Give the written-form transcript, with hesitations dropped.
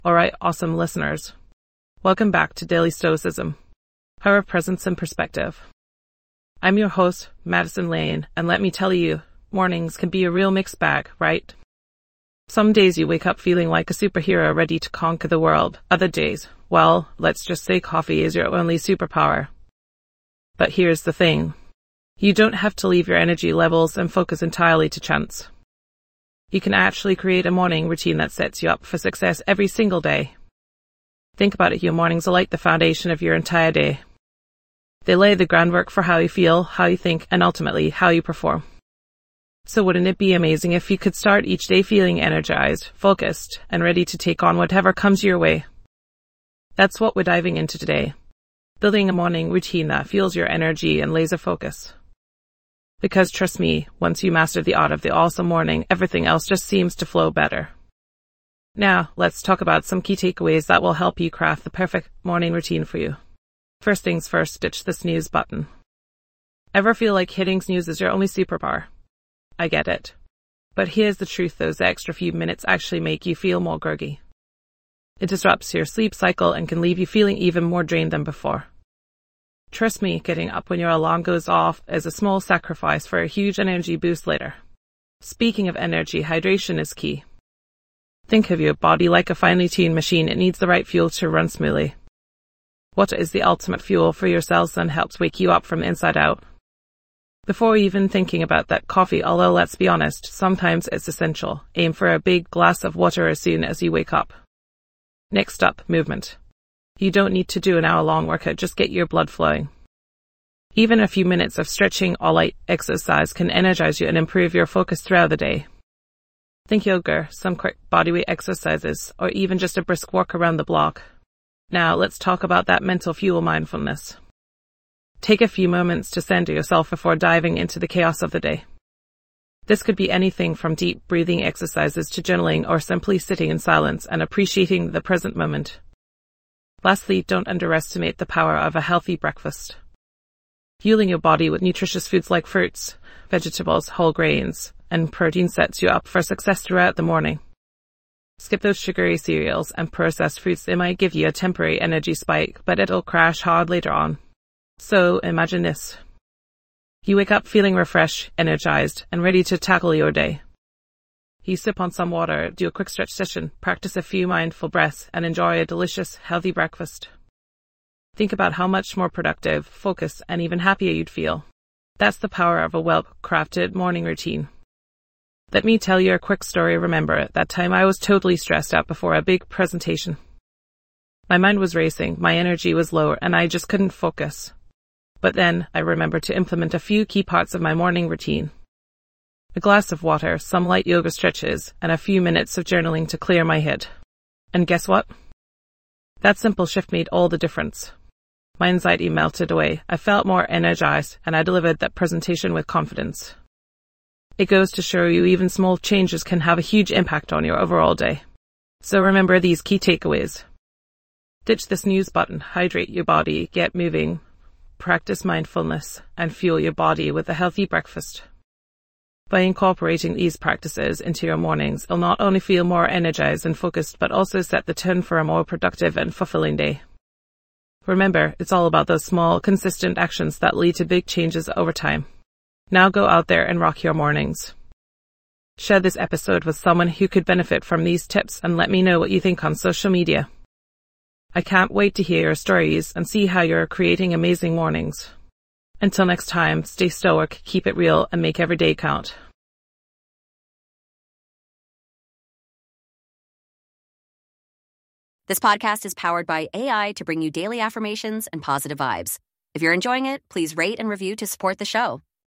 All right, awesome listeners. Welcome back to Daily Stoicism, Power of Presence and Perspective. I'm your host, Madison Lane, and let me tell you, mornings can be a real mixed bag, right? Some days you wake up feeling like a superhero ready to conquer the world. Other days, well, let's just say coffee is your only superpower. But here's the thing. You don't have to leave your energy levels and focus entirely to chance. You can actually create a morning routine that sets you up for success every single day. Think about it, your mornings are like the foundation of your entire day. They lay the groundwork for how you feel, how you think, and ultimately how you perform. So wouldn't it be amazing if you could start each day feeling energized, focused, and ready to take on whatever comes your way? That's what we're diving into today. Building a morning routine that fuels your energy and laser focus. Because trust me, once you master the art of the awesome morning, everything else just seems to flow better. Now, let's talk about some key takeaways that will help you craft the perfect morning routine for you. First things first, ditch the snooze button. Ever feel like hitting snooze is your only superpower? I get it. But here's the truth, those extra few minutes actually make you feel more groggy. It disrupts your sleep cycle and can leave you feeling even more drained than before. Trust me, getting up when your alarm goes off is a small sacrifice for a huge energy boost later. Speaking of energy, hydration is key. Think of your body like a finely tuned machine. It needs the right fuel to run smoothly. Water is the ultimate fuel for your cells and helps wake you up from the inside out. Before even thinking about that coffee, although let's be honest, sometimes it's essential, aim for a big glass of water as soon as you wake up. Next up, movement. You don't need to do an hour-long workout, just get your blood flowing. Even a few minutes of stretching or light exercise can energize you and improve your focus throughout the day. Think yoga, some quick bodyweight exercises, or even just a brisk walk around the block. Now, let's talk about that mental fuel, mindfulness. Take a few moments to center yourself before diving into the chaos of the day. This could be anything from deep breathing exercises to journaling or simply sitting in silence and appreciating the present moment. Lastly, don't underestimate the power of a healthy breakfast. Fueling your body with nutritious foods like fruits, vegetables, whole grains, and protein sets you up for success throughout the morning. Skip those sugary cereals and processed foods. They might give you a temporary energy spike, but it'll crash hard later on. So imagine this. You wake up feeling refreshed, energized, and ready to tackle your day. You sip on some water, do a quick stretch session, practice a few mindful breaths, and enjoy a delicious, healthy breakfast. Think about how much more productive, focused, and even happier you'd feel. That's the power of a well-crafted morning routine. Let me tell you a quick story. Remember, that time I was totally stressed out before a big presentation. My mind was racing, my energy was low, and I just couldn't focus. But then I remembered to implement a few key parts of my morning routine. A glass of water, some light yoga stretches, and a few minutes of journaling to clear my head. And guess what? That simple shift made all the difference. My anxiety melted away, I felt more energized, and I delivered that presentation with confidence. It goes to show you even small changes can have a huge impact on your overall day. So remember these key takeaways. Ditch the snooze button, hydrate your body, get moving, practice mindfulness, and fuel your body with a healthy breakfast. By incorporating these practices into your mornings, you'll not only feel more energized and focused, but also set the tone for a more productive and fulfilling day. Remember, it's all about those small, consistent actions that lead to big changes over time. Now go out there and rock your mornings. Share this episode with someone who could benefit from these tips and let me know what you think on social media. I can't wait to hear your stories and see how you're creating amazing mornings. Until next time, stay stoic, keep it real, and make every day count. This podcast is powered by AI to bring you daily affirmations and positive vibes. If you're enjoying it, please rate and review to support the show.